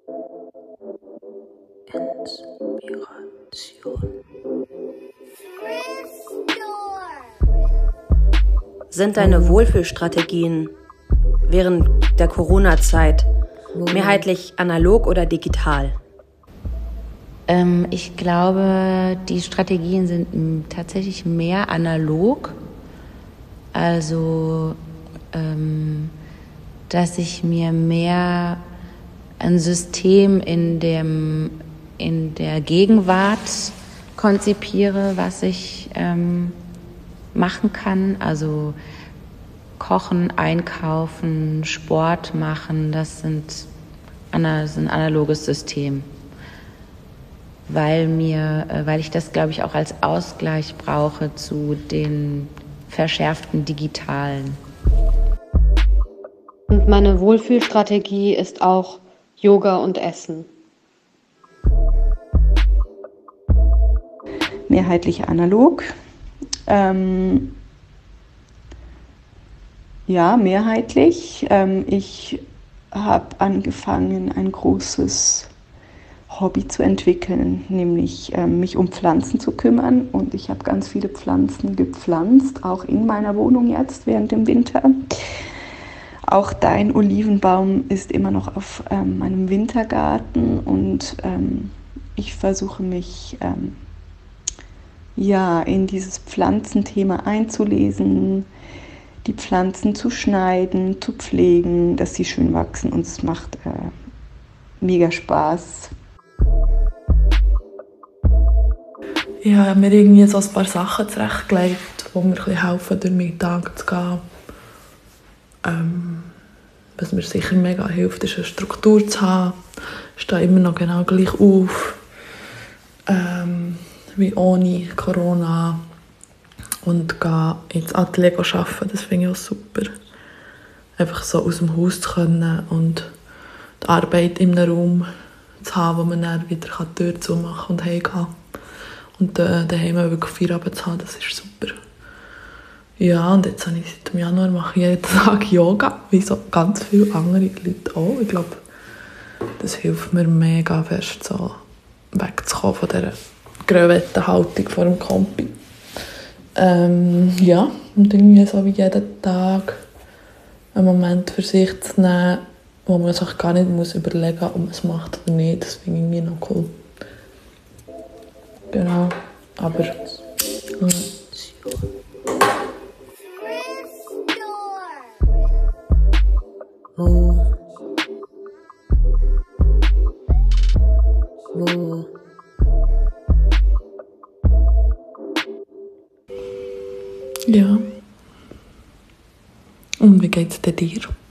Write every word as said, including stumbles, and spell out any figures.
Inspiration. Sind deine Wohlfühlstrategien während der Corona-Zeit mehrheitlich analog oder digital? Ähm, ich glaube, die Strategien sind m, tatsächlich mehr analog. Also, ähm, dass ich mir mehr ein System in dem, in der Gegenwart konzipiere, was ich ähm, machen kann. Also Kochen, Einkaufen, Sport machen, das sind das ist ein analoges System. Weil mir, weil ich das, glaube ich, auch als Ausgleich brauche zu den verschärften Digitalen. Und meine Wohlfühlstrategie ist auch Yoga und Essen. Mehrheitlich analog. Ähm, ja, mehrheitlich. Ähm, ich habe angefangen, ein großes Hobby zu entwickeln, nämlich äh, mich um Pflanzen zu kümmern. Und ich habe ganz viele Pflanzen gepflanzt, auch in meiner Wohnung jetzt während dem Winter. Auch dein Olivenbaum ist immer noch auf ähm, meinem Wintergarten und ähm, ich versuche mich ähm, ja, in dieses Pflanzenthema einzulesen, die Pflanzen zu schneiden, zu pflegen, dass sie schön wachsen, und es macht äh, mega Spaß. Ich habe mir irgendwie so ein paar Sachen zurechtgelegt, die mir ein bisschen helfen, durch meinen Tag zu gehen. Ähm, was mir sicher mega hilft, ist eine Struktur zu haben. Ich stehe immer noch genau gleich auf, ähm, wie ohne Corona. Und gehe ins Atelier arbeiten, das finde ich auch super. Einfach so aus dem Haus zu können und die Arbeit in einem Raum zu haben, wo man dann wieder die Tür zumachen und heimgehen kann. Und äh, daheim wirklich Feierabend zu haben, das ist super. Ja, und jetzt habe ich seit dem Januar mache ich jeden Tag Yoga, wie so ganz viele andere Leute auch. Ich glaube, das hilft mir mega fest, so wegzukommen von dieser Grövettenhaltung vor dem Kompi. Ähm, ja, und irgendwie so wie jeden Tag einen Moment für sich zu nehmen, wo man sich gar nicht muss überlegen muss, ob man es macht oder nicht. Das finde ich irgendwie noch cool. Genau, aber... Ja. Wo? Wo? Ja. Und wie geht's denn dir?